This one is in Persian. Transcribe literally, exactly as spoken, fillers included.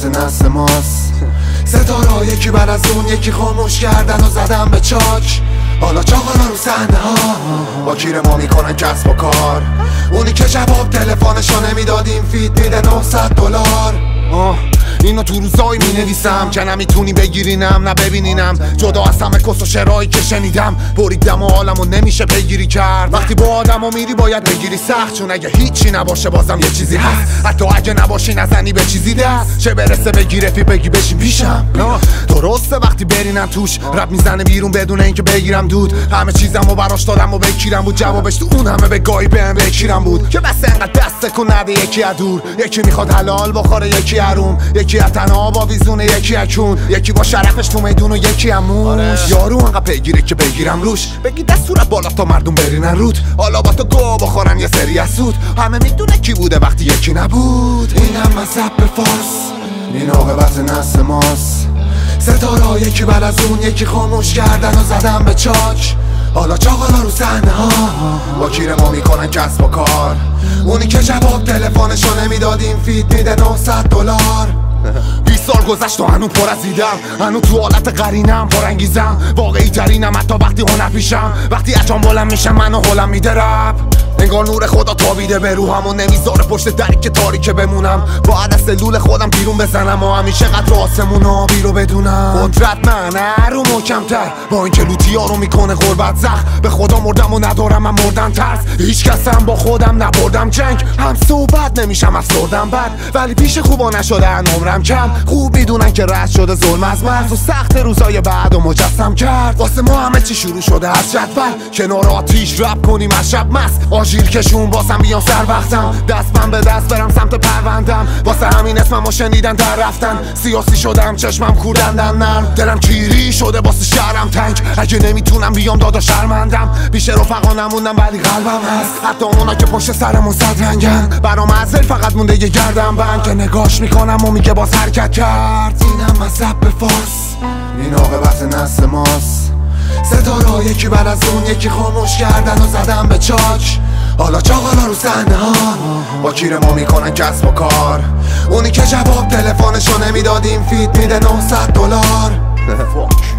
عاقبت نسل ماست. ستاره یکی بعد از اون یکی خاموش کردن و زدن به چاک. حالا چاقالا رو صحنه ها با کیر ما میکنن کسب و کار. اونی که جواب تلفنشو نمیداد این فیت میده نهصد دلار. اینو تو روزایی می نویسم که نمیتونی بگیرینم نه ببینینم. جدا از همه کس و شرایی که شنیدم بریدم و حالمو نمیشه پیگیری کرد. وقتی با آدمو میری باید بگیری سخت، چون اگه هیچی نباشه بازم یه چیزی هست. حتی اگه نباشی نزنی به چیزی دست، چه برسه بگی رفی بگی بشین پیشم. درسته وقتی برینم توش رب میزنه بیرون بدون اینکه بگیرم دود. همه چیزمو براش دادم و بکیرم بود، جوابش تو اون همه به گاهی بهم بکیرم بود که بس انقدر دست کن نده. یکی از دور یکی میخواد حلال بخوره، یکی حروم، یکی از تنها با ویزونه، یکی اکون، یکی با شرفش تو میدون و یکی هموش. آره. یارو انقدر پیگیره که بگیرم روش، بگی دستورت بالا تا مردم برینن رود. حالا با تو گو بخورن یه سری از سود. همه میدونه کی بوده وقتی یکی نبود. اینم مذهب فارس، این عاقبت نسل ماست. ستاره یکی بعد از اون یکی خاموش کردن و زدن به چاک. حالا چاقالا رو صحنه ها با کیر ما میکنن کسب و کار. اونی که جواب تلفنشو نمیداد این فیت میده نهصد دلار. بیست سال گذشت و هنو پر از دیدم، هنو تو حالت قرینم پرانگیزم. واقعی ترینم حتی وقتی هنر پیشم. وقتی اجام بلند میشم منو حولم میده رب. انگار نور خدا تابیده به روحم و نمیذاره پشت دری که تاریکه بمونم. باید از سلول خودم بیرون بزنم و همیشه قدر آسمون آبی رو بدونم. قدرت من رو محکم‌تر با اینکه لوتیا رو میکنه غربت زخم. به خدا مردم و ندارم من مردن ترس. هیچ کسم با خودم نبردم جنگ. هم صحبت نمیشم افسردم بد، ولی پیش خوبا نشده عمرم کم. خوب میدونن که رد شده ظلم از مرز و سخت روزای بعد و مجسم کرد. واسه ما همه چی شروع شده از جدول، کنار آتیش رپ کنیم از شب مست. آژیر کشون باسم بیان سر وقتم، دست من به دست برم سمت پروندم. واسه همین اسممو شنیدن در رفتن. سیاسی شدم چشمم کوردندن نرم، دلم کیری شده واسه شهرم تنگ. اگه نمیتونم بیام دادا شرمندم، بیش رفقا نموندم ولی قلبم هست. حتی اونا که پشت سرمون صد رنگن، برام ازل فقط مونده یه گردم بند که نگاش میکنم و میگه باز حرکت کرد. اینم مذهب فارس، این عاقبت نسل ماست. ستاره یکی بعد از اون یکی خاموش کردن و زدن به چاک. حالا چاقالا رو صحنه ها با کیر ما میکنن کسب و کار. اونی که جواب تلفنشو نمیداد این فیت میده نهصد دلار.